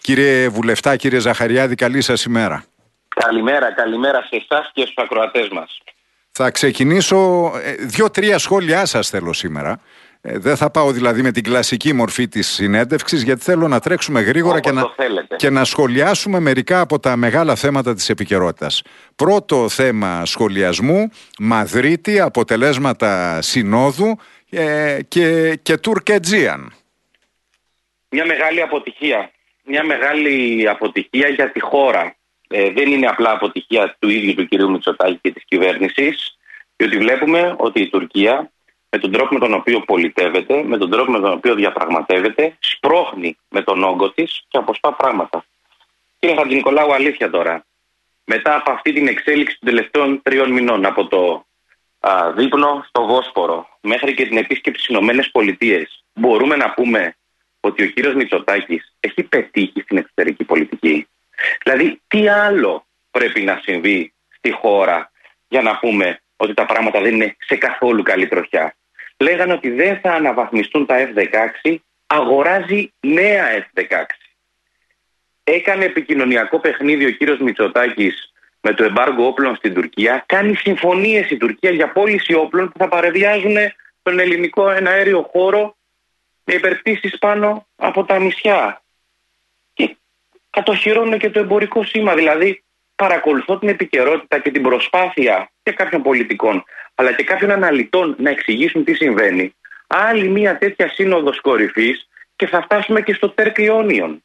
Κύριε Βουλευτά, κύριε Ζαχαριάδη, καλή σας ημέρα. Καλημέρα σε εσάς και στους ακροατές μας. Θα ξεκινήσω, 2-3 σχόλιά σας θέλω σήμερα. Δεν θα πάω δηλαδή με την κλασική μορφή της συνέντευξης, γιατί θέλω να τρέξουμε γρήγορα και να σχολιάσουμε μερικά από τα μεγάλα θέματα της επικαιρότητας. Πρώτο θέμα σχολιασμού, Μαδρίτη, αποτελέσματα συνόδου και Τουρκετζίαν. Μια μεγάλη αποτυχία. Μια μεγάλη αποτυχία για τη χώρα. Δεν είναι απλά αποτυχία του ίδιου του κυρίου Μητσοτάκη και της κυβέρνησης, διότι βλέπουμε ότι η Τουρκία, με τον τρόπο με τον οποίο πολιτεύεται, με τον τρόπο με τον οποίο διαπραγματεύεται, σπρώχνει με τον όγκο της και αποσπά πράγματα. Κύριε Χατζηνικολάου, αλήθεια τώρα, μετά από αυτή την εξέλιξη των τελευταίων 3 μηνών, από το δείπνο στο Βόσπορο μέχρι και την επίσκεψη στις Ηνωμένες Πολιτείες, μπορούμε να πούμε ότι ο κύριος Μητσοτάκης έχει πετύχει στην εξωτερική πολιτική? Δηλαδή, τι άλλο πρέπει να συμβεί στη χώρα για να πούμε ότι τα πράγματα δεν είναι σε καθόλου καλή τροχιά? Λέγανε ότι δεν θα αναβαθμιστούν τα F-16, αγοράζει νέα F-16. Έκανε επικοινωνιακό παιχνίδι ο κύριος Μητσοτάκης με το εμπάργκο όπλων στην Τουρκία. Κάνει συμφωνίες η Τουρκία για πώληση όπλων που θα παρεβιάζουν τον ελληνικό εναέριο χώρο με υπερπτήσεις πάνω από τα νησιά. Και κατοχυρώνουν και το εμπορικό σήμα. Δηλαδή, παρακολουθώ την επικαιρότητα και την προσπάθεια και κάποιων πολιτικών, αλλά και κάποιων αναλυτών να εξηγήσουν τι συμβαίνει. Άλλη μια τέτοια σύνοδος κορυφής και θα φτάσουμε και στο Τερκριόνιον.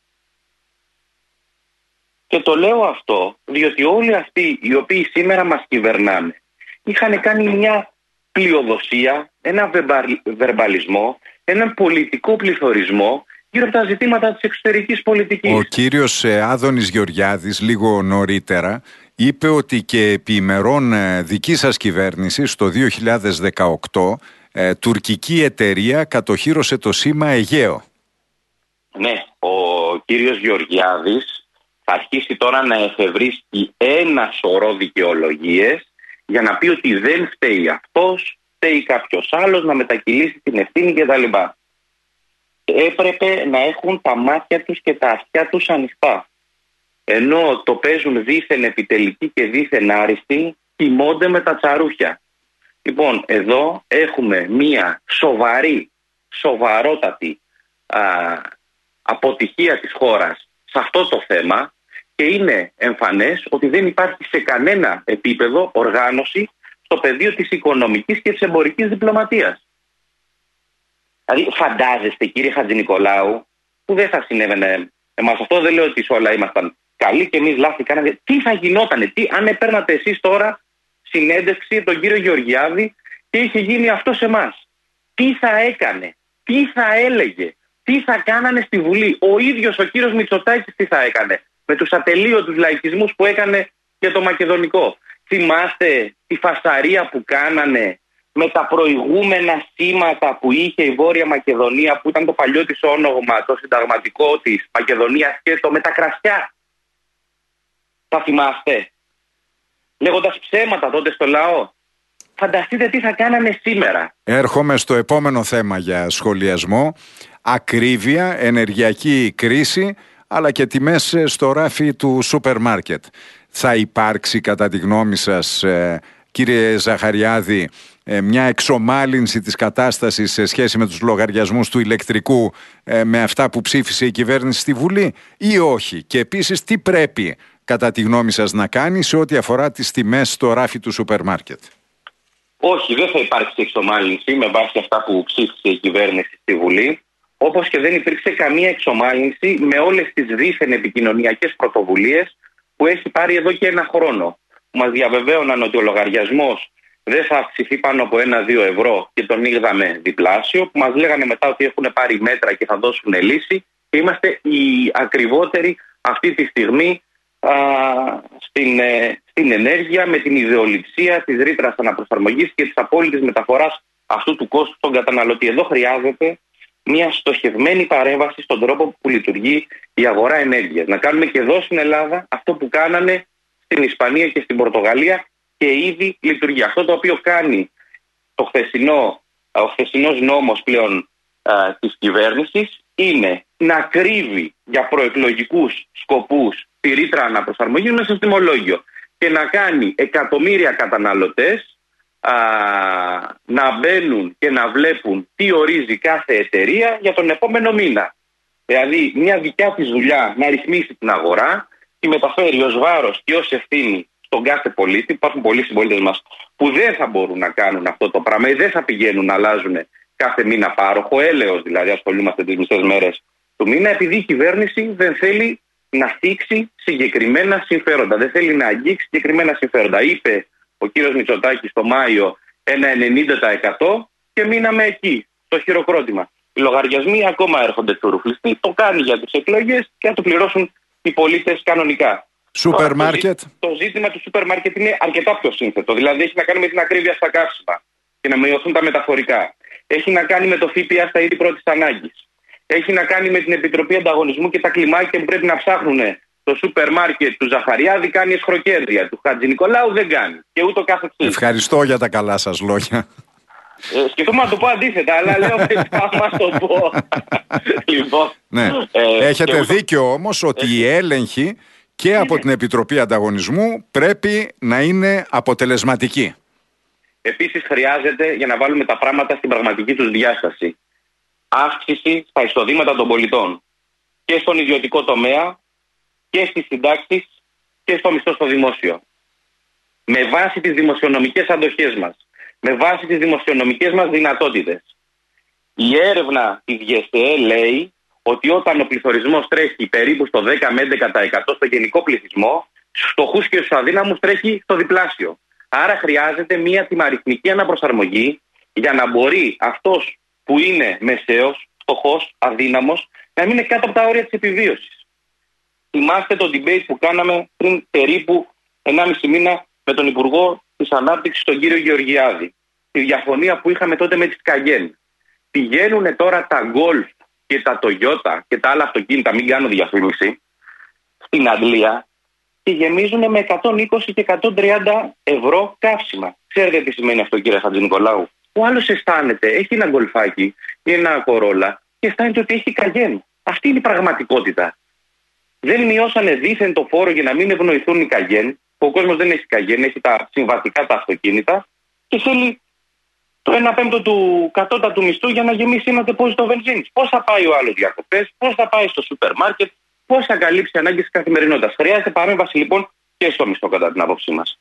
Και το λέω αυτό διότι όλοι αυτοί οι οποίοι σήμερα μας κυβερνάνε είχαν κάνει μια πλειοδοσία, ένα βερμπαλισμό, έναν πολιτικό πληθωρισμό γύρω από τα ζητήματα της εξωτερικής πολιτικής. Ο κύριος Άδωνης Γεωργιάδης λίγο νωρίτερα είπε ότι και επί ημερών δικής σας κυβέρνησης το 2018 τουρκική εταιρεία κατοχύρωσε το σήμα Αιγαίο. Ναι, ο κύριος Γεωργιάδης θα αρχίσει τώρα να εφευρίσκει ένα σωρό δικαιολογίες για να πει ότι δεν φταίει αυτός, φταίει κάποιος άλλος, να μετακυλήσει την ευθύνη κτλ. Έπρεπε να έχουν τα μάτια τους και τα αυτιά τους ανοιχτά. Ενώ το παίζουν δήθεν επιτελικοί και δήθεν άριστοι, κοιμώνται με τα τσαρούχια. Λοιπόν, εδώ έχουμε μία σοβαρότατη αποτυχία της χώρας σε αυτό το θέμα και είναι εμφανές ότι δεν υπάρχει σε κανένα επίπεδο οργάνωση στο πεδίο της οικονομικής και της εμπορικής διπλωματίας. Δηλαδή, φαντάζεστε, κύριε Χατζηνικολάου, που δεν θα συνέβαινε εμάς αυτό, δεν λέω ότι όλα ήμασταν καλοί και εμείς λάθη κάναμε. Τι θα γινότανε, αν έπαιρνατε εσείς τώρα συνέντευξη τον κύριο Γεωργιάδη και είχε γίνει αυτό σε εμάς? Τι θα έκανε, τι θα έλεγε, τι θα κάνανε στη Βουλή? Ο ίδιος ο κύριος Μητσοτάκης τι θα έκανε με τους ατελείωτους λαϊκισμούς που έκανε για το μακεδονικό? Θυμάστε τη φασαρία που κάνανε με τα προηγούμενα σήματα που είχε η Βόρεια Μακεδονία, που ήταν το παλιό της όνομα, το συνταγματικό της Μακεδονίας, και το με τα κρασιά? Θα θυμάστε? Λέγοντας ψέματα τότε στο λαό. Φανταστείτε τι θα κάνανε σήμερα. Έρχομαι στο επόμενο θέμα για σχολιασμό. Ακρίβεια, ενεργειακή κρίση, αλλά και τιμές στο ράφι του σούπερ μάρκετ. Θα υπάρξει κατά τη γνώμη σας, κύριε Ζαχαριάδη, μια εξομάλυνση της κατάστασης σε σχέση με τους λογαριασμούς του ηλεκτρικού με αυτά που ψήφισε η κυβέρνηση στη Βουλή, ή όχι? Και επίσης, τι πρέπει κατά τη γνώμη σας να κάνει σε ό,τι αφορά τις τιμές στο ράφι του σούπερ μάρκετ? Όχι, δεν θα υπάρξει εξομάλυνση με βάση αυτά που ψήφισε η κυβέρνηση στη Βουλή, όπως και δεν υπήρξε καμία εξομάλυνση με όλες τις δίθεν επικοινωνιακές πρωτοβουλίες που έχει πάρει εδώ και 1 χρόνο. Μας διαβεβαίωναν ότι ο λογαριασμός δεν θα αυξηθεί πάνω από 1-2 ευρώ και τον είδαμε διπλάσιο, που μας λέγανε μετά ότι έχουν πάρει μέτρα και θα δώσουν λύση, και είμαστε οι ακριβότεροι αυτή τη στιγμή στην ενέργεια, με την ιδεολειψία της ρήτρας αναπροσαρμογής και της απόλυτης μεταφοράς αυτού του κόστου στον καταναλωτή. Εδώ χρειάζεται μια στοχευμένη παρέμβαση στον τρόπο που λειτουργεί η αγορά ενέργειας. Να κάνουμε και εδώ στην Ελλάδα αυτό που κάνανε στην Ισπανία και στην Πορτογαλία και ήδη λειτουργεί. Αυτό το οποίο κάνει ο χθεσινός νόμος πλέον της κυβέρνησης είναι να κρύβει για προεκλογικούς σκοπούς τη ρήτρα αναπροσαρμογής μέσα στο τιμολόγιο και να κάνει εκατομμύρια καταναλωτές να μπαίνουν και να βλέπουν τι ορίζει κάθε εταιρεία για τον επόμενο μήνα. Δηλαδή μια δικιά της δουλειά να ρυθμίσει την αγορά, τη μεταφέρει ως βάρος και ως ευθύνη στον κάθε πολίτη. Υπάρχουν πολλοί συμπολίτες μας που δεν θα μπορούν να κάνουν αυτό το πράγμα ή δεν θα πηγαίνουν να αλλάζουν κάθε μήνα πάροχο, έλεος δηλαδή ασχολούμαστε τις μισές μέρες του μήνα, επειδή η κυβέρνηση δεν θέλει να θίξει συγκεκριμένα συμφέροντα, δεν θέλει να αγγίξει συγκεκριμένα συμφέροντα. Είπε ο κύριος Μητσοτάκης το Μάιο ένα 90% και μείναμε εκεί, στο χειροκρότημα. Οι λογαριασμοί ακόμα έρχονται τσουρουφλιστοί, το κάνει για τις εκλογές και θα το πληρώσουν οι πολίτες κανονικά. Σούπερ μάρκετ. Το ζήτημα του σούπερ μάρκετ είναι αρκετά πιο σύνθετο. Δηλαδή έχει να κάνει με την ακρίβεια στα καύσιμα και να μειωθούν τα μεταφορικά. Έχει να κάνει με το ΦΠΑ στα είδη πρώτης ανάγκης. Έχει να κάνει με την Επιτροπή Ανταγωνισμού και τα κλιμάκια που πρέπει να ψάχνουν. Το σούπερ μάρκετ του Ζαχαριάδη κάνει εσχροκέρδεια, του Χατζηνικολάου δεν κάνει. Και ούτω καθεξής. Ευχαριστώ για τα καλά σας λόγια. Σκεφτόμουν να το πω αντίθετα, αλλά λέω άμα το πω. Λοιπόν, ναι. Έχετε δίκιο όμως ότι οι έλεγχοι και από την Επιτροπή Ανταγωνισμού πρέπει να είναι αποτελεσματικοί. Επίσης χρειάζεται, για να βάλουμε τα πράγματα στην πραγματική τους διάσταση, αύξηση στα εισοδήματα των πολιτών και στον ιδιωτικό τομέα και στις συντάξεις και στο μισθό στο δημόσιο. Με βάση τις δημοσιονομικές αντοχές μας, με βάση τις δημοσιονομικές μας δυνατότητες. Η έρευνα της ΓΕΣΕ λέει ότι όταν ο πληθωρισμός τρέχει περίπου στο 10 με 11% στο γενικό πληθυσμό, στους φτωχούς και στους αδύναμους τρέχει στο διπλάσιο. Άρα χρειάζεται μια τιμαριθμική αναπροσαρμογή για να μπορεί αυτός που είναι μεσαίος, φτωχός, αδύναμος, να μην είναι κάτω από τα όρια της επιβίωσης. Θυμάστε το debate που κάναμε πριν περίπου 1,5 μήνα με τον Υπουργό της Ανάπτυξης, τον κύριο Γεωργιάδη. Τη διαφωνία που είχαμε τότε με τις Καγέν. Πηγαίνουν τώρα τα Golf και τα Toyota και τα άλλα αυτοκίνητα, μην κάνω διαφήμιση, στην Αγγλία και γεμίζουν με 120 και 130 ευρώ καύσιμα. Ξέρετε τι σημαίνει αυτό, κύριε Χατζηνικολάου? Ο άλλος αισθάνεται, έχει ένα γκολφάκι ή ένα κορόλα και αισθάνεται ότι έχει Καγέν. Αυτή είναι η πραγματικότητα. Δεν μειώσανε δήθεν το φόρο για να μην ευνοηθούν οι Καγέν. Ο κόσμος δεν έχει Καγέν, έχει τα συμβατικά τα αυτοκίνητα και θέλει το 1/5 του κατώτατου μισθού για να γεμίσει ένα τεπόζιτο βενζίνης. Πώς θα πάει ο άλλος διακοπές, πώς θα πάει στο σούπερ μάρκετ, πώς θα καλύψει ανάγκες της καθημερινότητας. Χρειάζεται παρέμβαση λοιπόν και στο μισθό κατά την άποψή μας.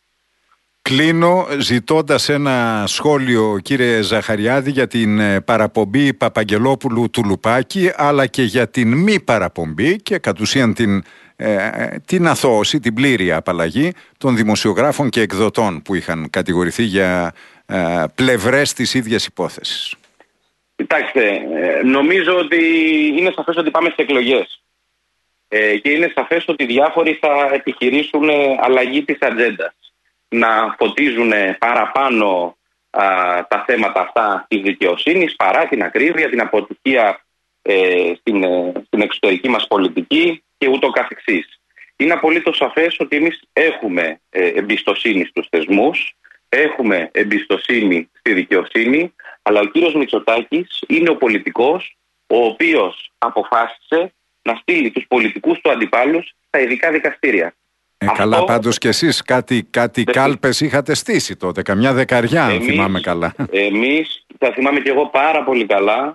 Κλείνω ζητώντας ένα σχόλιο, κύριε Ζαχαριάδη, για την παραπομπή Παπαγγελόπουλου του Λουπάκη, αλλά και για την μη παραπομπή και κατ' ουσίαν την αθώωση, την πλήρη απαλλαγή των δημοσιογράφων και εκδοτών που είχαν κατηγορηθεί για πλευρές της ίδιας υπόθεσης. Κοιτάξτε, νομίζω ότι είναι σαφές ότι πάμε στις εκλογές και είναι σαφές ότι διάφοροι θα επιχειρήσουν αλλαγή της ατζέντας, να φωτίζουν παραπάνω τα θέματα αυτά της δικαιοσύνης παρά την ακρίβεια, την αποτυχία στην εξωτερική μας πολιτική και ούτω καθεξής. Είναι απολύτως σαφές ότι εμείς έχουμε εμπιστοσύνη στους θεσμούς, έχουμε εμπιστοσύνη στη δικαιοσύνη, αλλά ο κύριος Μητσοτάκης είναι ο πολιτικός ο οποίος αποφάσισε να στείλει τους πολιτικούς του αντιπάλους στα ειδικά δικαστήρια. Καλά, πάντως και εσείς κάτι κάλπες είχατε στήσει τότε, καμιά δεκαριά, αν θυμάμαι καλά. Εμείς, τα θυμάμαι και εγώ πάρα πολύ καλά,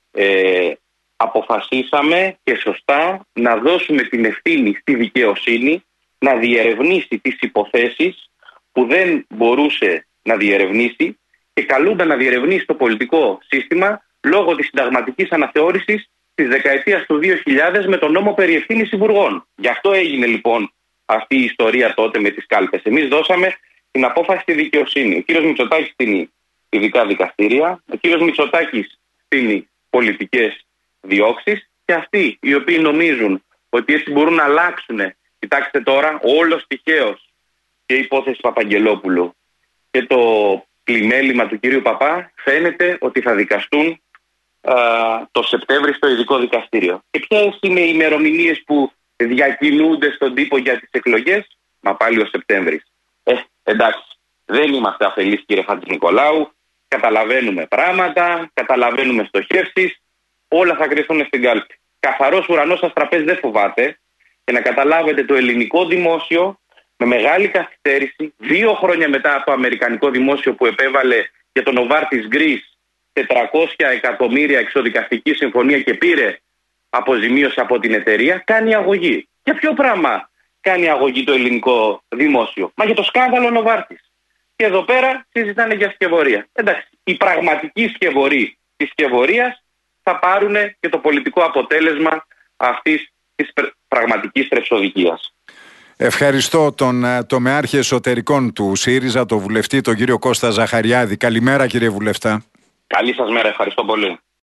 αποφασίσαμε και σωστά να δώσουμε την ευθύνη στη δικαιοσύνη να διερευνήσει τις υποθέσεις που δεν μπορούσε να διερευνήσει και καλούνταν να διερευνήσει το πολιτικό σύστημα λόγω της συνταγματικής αναθεώρησης της δεκαετίας του 2000 με τον νόμο περί ευθύνης υπουργών. Γι' αυτό έγινε λοιπόν αυτή η ιστορία τότε με τις κάλπες. Εμείς δώσαμε την απόφαση στη δικαιοσύνη. Ο κύριος Μητσοτάκης στείνει ειδικά δικαστήρια, ο κύριος Μητσοτάκης στείνει πολιτικές διώξεις και αυτοί οι οποίοι νομίζουν ότι έτσι μπορούν να αλλάξουν. Κοιτάξτε τώρα, όλος τυχαίως και η υπόθεση Παπαγγελόπουλου και το πλημέλημα του κυρίου Παπά φαίνεται ότι θα δικαστούν το Σεπτέμβρη στο ειδικό δικαστήριο. Και ποιες είναι οι ημερομηνίες που διακινούνται στον τύπο για τις εκλογές? Μα πάλι ο Σεπτέμβρης. Εντάξει, δεν είμαστε αφελείς, κύριε Χατζηνικολάου. Καταλαβαίνουμε πράγματα, καταλαβαίνουμε στοχεύσεις. όλα θα κρυφθούν στην κάλπη. Καθαρός ουρανός σας τραπέζι δεν φοβάται. Και να καταλάβετε, το ελληνικό δημόσιο με μεγάλη καθυστέρηση, 2 χρόνια μετά από το αμερικανικό δημόσιο που επέβαλε για τον Novartis Greece 400 εκατομμύρια εξοδικαστική συμφωνία και πήρε αποζημίωση από την εταιρεία, κάνει αγωγή. Για ποιο πράγμα κάνει αγωγή το ελληνικό δημόσιο? Μα για το σκάνδαλο Novartis. Και εδώ πέρα συζητάνε για σκευωρία. Εντάξει, οι πραγματικοί σκευωροί της σκευωρίας θα πάρουν και το πολιτικό αποτέλεσμα αυτής της πραγματικής τρεψοδικίας. Ευχαριστώ τον τομεάρχη εσωτερικών του ΣΥΡΙΖΑ, τον βουλευτή, τον κύριο Κώστα Ζαχαριάδη. Καλημέρα, κύριε βουλευτά. Καλή σας μέρα, ευχαριστώ πολύ.